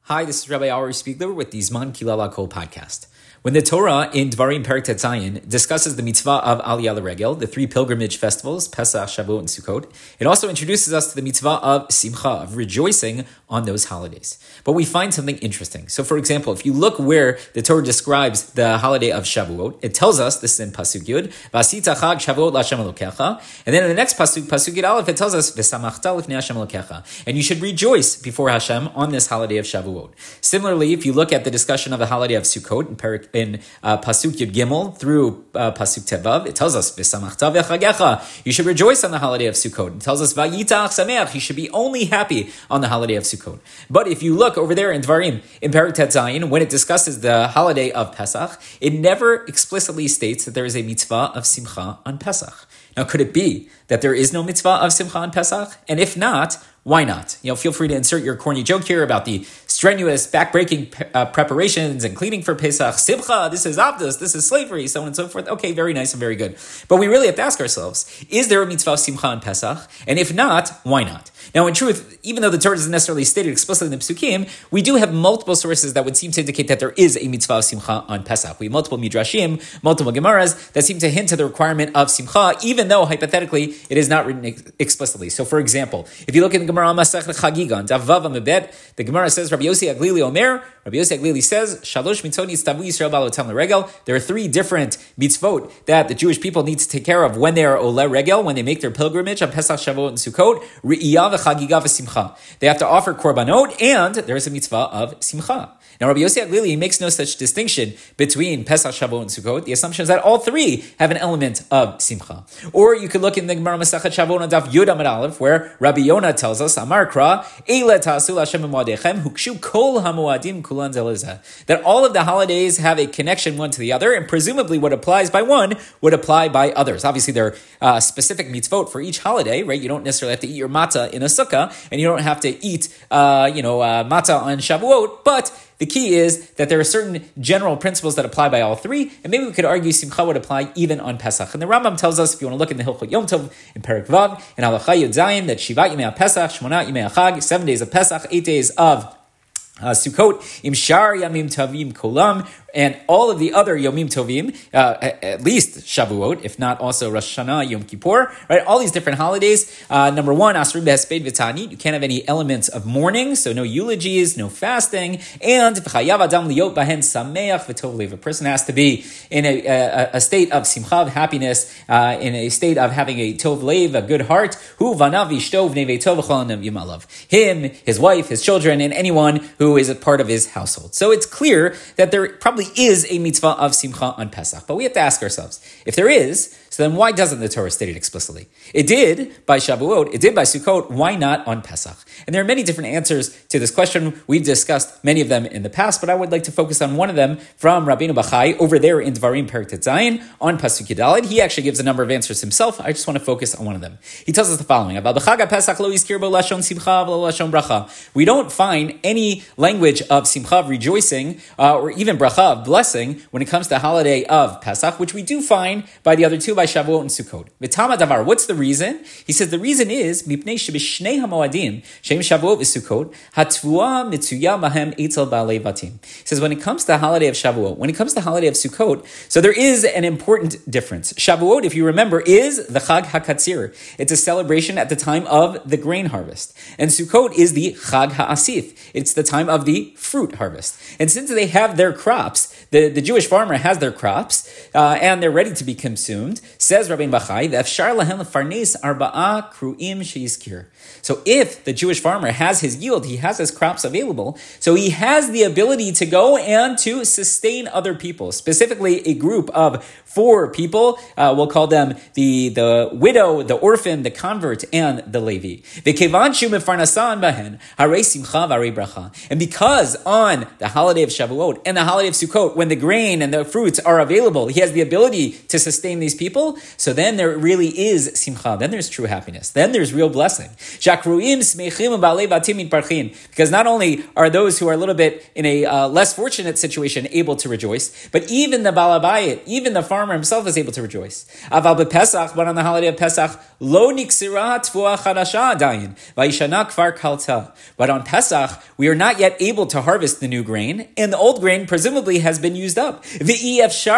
Hi, this is Rabbi Ari Spiegler with the Zman Kilala Kol podcast. When the Torah in Dvarim Perek Tet Zayin discusses the mitzvah of Aliyah L'Regel, the three pilgrimage festivals, Pesach, Shavuot, and Sukkot, it also introduces us to the mitzvah of Simcha, of rejoicing on those holidays. But we find something interesting. So, for example, if you look where the Torah describes the holiday of Shavuot, it tells us, this is in Pasuk Yud, V'asita Chag Shavuot L'Hashem Elokecha, and then in the next Pasuk, Pasuk Yud Aleph, it tells us, V'samachta L'fnei Hashem Elokecha, and you should rejoice before Hashem on this holiday of Shavuot. Similarly, if you look at the discussion of the holiday of Sukkot in Pasuk Yud Gimel through Pasuk Tevav, it tells us V'samachta v'chagecha, you should rejoice on the holiday of Sukkot. It tells us V'yitach sameach, you should be only happy on the holiday of Sukkot. But if you look over there in Dvarim in Perek Tet Zayin, when it discusses the holiday of Pesach, it never explicitly states that there is a mitzvah of Simcha on Pesach. Now, could it be that there is no mitzvah of Simcha on Pesach? And if not, why not? Feel free to insert your corny joke here about the strenuous, backbreaking preparations and cleaning for Pesach. Simcha, this is Avdus, this is slavery, so on and so forth. Okay, very nice and very good. But we really have to ask ourselves, is there a mitzvah of Simcha on Pesach? And if not, why not? Now, in truth, even though the Torah doesn't necessarily state it explicitly in the Psukim, we do have multiple sources that would seem to indicate that there is a mitzvah of Simcha on Pesach. We have multiple Midrashim, multiple Gemaras that seem to hint to the requirement of Simcha, even though, hypothetically, it is not written explicitly. So, for example, if you look at the Gemara Masechet Chagiga, on Daf Vav Amebet, the Gemara says, Rabbi Yossi Aglili Omer, Rabbi Yossi Aglili says, Shalosh mitzvot nitztavu Yisrael ba'alotam l'regel. There are three different mitzvot that the Jewish people need to take care of when they are ole regel, when they make their pilgrimage on Pesach, Shavuot, and Sukkot. Re'iyah v'chagiga v'simcha. They have to offer korbanot, and there is a mitzvah of simcha. Now, Rabbi Yossi Aglili makes no such distinction between Pesach, Shavuot, and Sukkot. The assumption is that all three have an element of simcha. Or you could look in the Gemara Masechet Shavuot on Daf Yud Amud Aleph, where Rabbi Yonah tells us, Amar Kra, Eile ta'asu l'Hashem b'moadechem, hukshu kol hamoadim kulan zelezeh. That all of the holidays have a connection one to the other, and presumably what applies by one would apply by others. Obviously, there are specific mitzvot for each holiday, right? You don't necessarily have to eat your matzah in a sukkah, and you don't have to eat, matzah on Shavuot, but the key is that there are certain general principles that apply by all three, and maybe we could argue Simcha would apply even on Pesach. And the Rambam tells us, if you want to look in the Hilchot Yom Tov, in Perek Vav, in Halacha Yud Zayin, that Shivat Yimei Pesach, Shmona Yimei Chag, 7 days of Pesach, 8 days of Sukkot, Im Shar Yamim Tavim Kolam, and all of the other Yomim Tovim, at least Shavuot, if not also Rosh Hashanah, Yom Kippur, right? All these different holidays. Number one, Asrim Behesped V'Ta'anit. You can't have any elements of mourning, so no eulogies, no fasting, and V'chayav Adam Liot Bahen Sameach V'Tov Lev. A person has to be in a state of simcha, of happiness, in a state of having a Tov Lev, a good heart. Hu Vanav Yishto V'nei Ve'tov V'chol Yimalav. Him, his wife, his children, and anyone who is a part of his household. So it's clear that there probably is a mitzvah of Simcha on Pesach. But we have to ask ourselves, if there is, so then why doesn't the Torah state it explicitly? It did by Shavuot, it did by Sukkot, why not on Pesach? And there are many different answers to this question. We've discussed many of them in the past, but I would like to focus on one of them from Rabbeinu Bachai over there in Dvarim Perek Tet Zayin on Pasuk Yud Daled. He actually gives a number of answers himself. I just want to focus on one of them. He tells us the following: we don't find any language of simcha, of rejoicing, or even bracha, of blessing, when it comes to the holiday of Pesach, which we do find by the other two, by Shavuot and Sukkot. V'tama davar, what's the reason? He says the reason is mipnei shebishnei hamoadim shem Shavuot v'Sukkot hatvua mitzuya mahem etzel baalei batim. He says when it comes to the holiday of Shavuot, when it comes to the holiday of Sukkot, so there is an important difference. Shavuot, if you remember, is the Chag HaKatzir. It's a celebration at the time of the grain harvest. And Sukkot is the Chag HaAsif. It's the time of the fruit harvest. And since they have their crops, the Jewish farmer has their crops, and they're ready to be consumed, says Rabbeinu Bachai, V'efshar lahem lefarnes arba'a kruim sheyizkir. So if the Jewish farmer has his yield, he has his crops available, so he has the ability to go and to sustain other people, specifically a group of 4 people. We'll call them the widow, the orphan, the convert, and the Levi. And because on the holiday of Shavuot and the holiday of Sukkot, when the grain and the fruits are available, he has the ability to sustain these people. So then there really is simcha. Then there's true happiness. Then there's real blessing. Because not only are those who are a little bit in a less fortunate situation able to rejoice, but even the balabayit, even the farmer himself is able to rejoice. But on the holiday of Pesach, lo niksira tfuah chadasha adayin, vayishana kvar kalta. But on Pesach, we are not yet able to harvest the new grain, and the old grain presumably has been used up. And if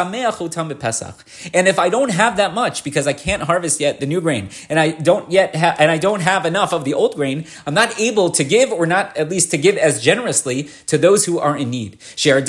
I don't have that much because I can't harvest yet the new grain, and I don't have enough of the old grain, I'm not able to give, or not at least to give as generously to those who are in need. And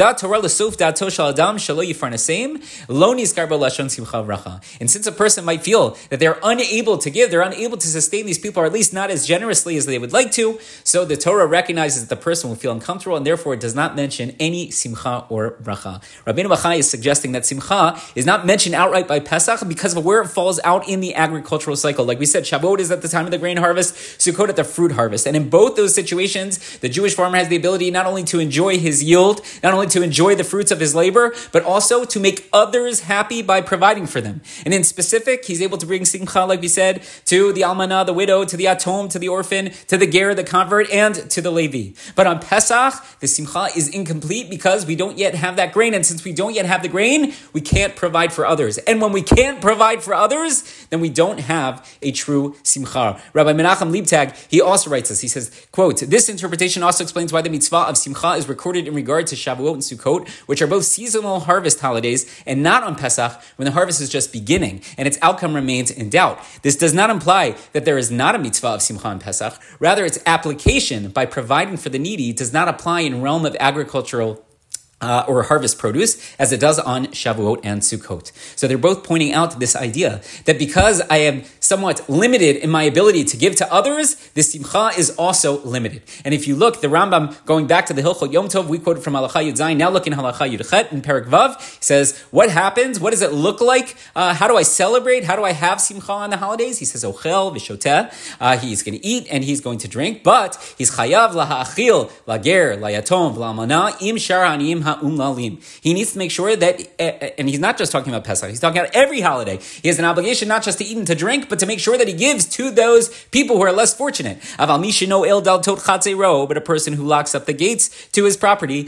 since a person might feel that they're unable to give, they're unable to sustain these people, or at least not as generously as they would like to, so the Torah recognizes that the person will feel uncomfortable, and therefore it does not mention any simcha or bracha. Rabbeinu Bachai is suggesting that simcha is not mentioned outright by Pesach because of where it falls out in the agricultural cycle. Like we said, Shavuot is at the time of the grain harvest, Sukkot at the fruit harvest. And in both those situations, the Jewish farmer has the ability not only to enjoy his yield, not only to enjoy the fruits of his labor, but also to make others happy by providing for them. And in specific, he's able to bring simcha, like we said, to the almanah, the widow, to the atom, to the orphan, to the ger, the convert, and to the Levi. But on Pesach, the simcha is incomplete because we don't yet have that grain. And since we don't yet have the grain, we can't provide for others. And when we can't provide for others, then we don't have a true simcha. Rabbi Menachem Liebtag, he also writes this. He says, quote, this interpretation also explains why the mitzvah of simcha is recorded in regard to Shavuot and Sukkot, which are both seasonal harvest holidays, and not on Pesach, when the harvest is just beginning and its outcome remains in doubt. This does not imply that there is not a mitzvah of simcha on Pesach. Rather, its application by providing for the needy does not apply in realm of agricultural or harvest produce, as it does on Shavuot and Sukkot. So they're both pointing out this idea that because I am somewhat limited in my ability to give to others, the simcha is also limited. And if you look, the Rambam, going back to the Hilchot Yom Tov, we quoted from Halacha Yud Zayin, now look in Halacha Yud Chet in Perek Vav, he says, what happens? What does it look like? How do I celebrate? How do I have simcha on the holidays? He says, Ochel v'shoteh, he's going to eat and he's going to drink, but he's chayav laha'achil, lager, layatom, v'lamana, im shar ha'aniyim he needs to make sure that, and he's not just talking about Pesach, he's talking about every holiday. He has an obligation not just to eat and to drink, but to make sure that he gives to those people who are less fortunate. But a person who locks up the gates to his property,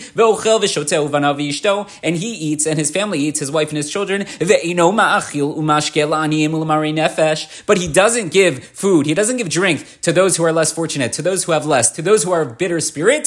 and he eats, and his family eats, his wife and his children, but he doesn't give food, he doesn't give drink to those who are less fortunate, to those who have less, to those who are of bitter spirit.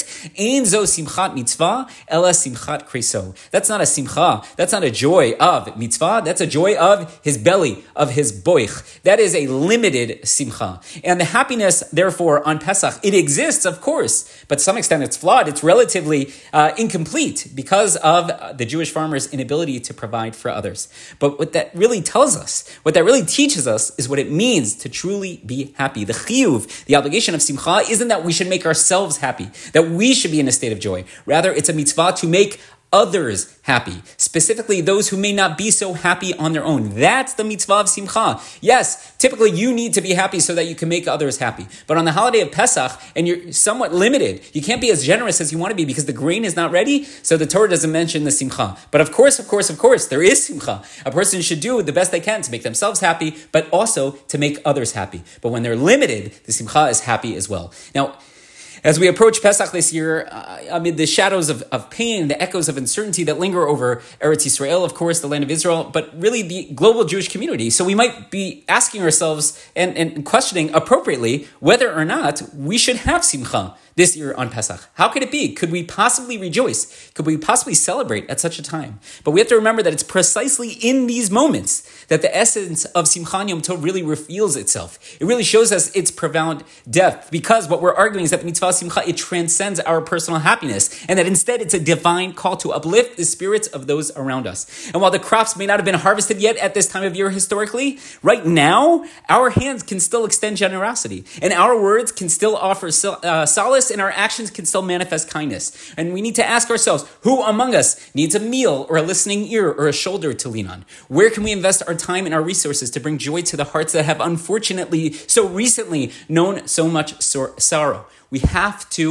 That's not a simcha. That's not a joy of mitzvah. That's a joy of his belly, of his boich. That is a limited simcha. And the happiness, therefore, on Pesach, it exists, of course, but to some extent it's flawed. It's relatively incomplete because of the Jewish farmer's inability to provide for others. But what that really tells us, what that really teaches us, is what it means to truly be happy. The chiyuv, the obligation of simcha, isn't that we should make ourselves happy, that we should be in a state of joy. Rather, it's a mitzvah to make others happy, specifically those who may not be so happy on their own. That's the mitzvah of simcha. Yes, typically you need to be happy so that you can make others happy. But on the holiday of Pesach, and you're somewhat limited, you can't be as generous as you want to be because the grain is not ready, so the Torah doesn't mention the simcha. But of course, there is simcha. A person should do the best they can to make themselves happy, but also to make others happy. But when they're limited, the simcha is happy as well. Now, as we approach Pesach this year, amid the shadows of pain, the echoes of uncertainty that linger over Eretz Yisrael, of course, the land of Israel, but really the global Jewish community. So we might be asking ourselves and questioning appropriately whether or not we should have simcha this year on Pesach. How could it be? Could we possibly rejoice? Could we possibly celebrate at such a time? But we have to remember that it's precisely in these moments that the essence of Simcha Yom Tov really reveals itself. It really shows us its profound depth, because what we're arguing is that the mitzvah of Simcha, it transcends our personal happiness, and that instead it's a divine call to uplift the spirits of those around us. And while the crops may not have been harvested yet at this time of year historically, right now, our hands can still extend generosity, and our words can still offer solace, and our actions can still manifest kindness. And we need to ask ourselves, who among us needs a meal or a listening ear or a shoulder to lean on? Where can we invest our time and our resources to bring joy to the hearts that have unfortunately so recently known so much sorrow? We have to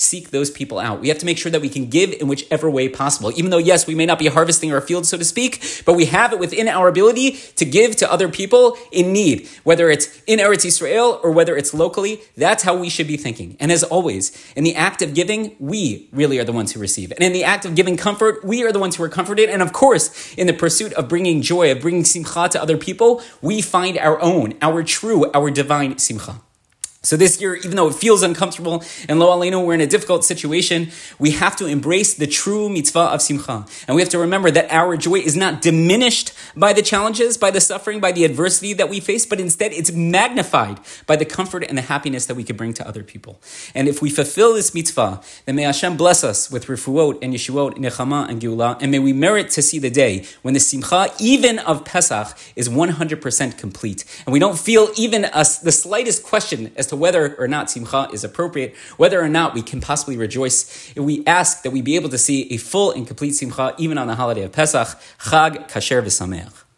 seek those people out. We have to make sure that we can give in whichever way possible. Even though, yes, we may not be harvesting our fields, so to speak, but we have it within our ability to give to other people in need, whether it's in Eretz Yisrael or whether it's locally. That's how we should be thinking. And as always, in the act of giving, we really are the ones who receive. And in the act of giving comfort, we are the ones who are comforted. And of course, in the pursuit of bringing joy, of bringing simcha to other people, we find our own, our true, our divine simcha. So this year, even though it feels uncomfortable and lo aleinu, we're in a difficult situation, we have to embrace the true mitzvah of simcha. And we have to remember that our joy is not diminished by the challenges, by the suffering, by the adversity that we face, but instead it's magnified by the comfort and the happiness that we can bring to other people. And if we fulfill this mitzvah, then may Hashem bless us with refuot and yeshuot, nechama and geula, and may we merit to see the day when the simcha, even of Pesach, is 100% complete. And we don't feel even the slightest question as to whether or not simcha is appropriate, whether or not we can possibly rejoice. We ask that we be able to see a full and complete simcha even on the holiday of Pesach. Chag kasher v'sameach.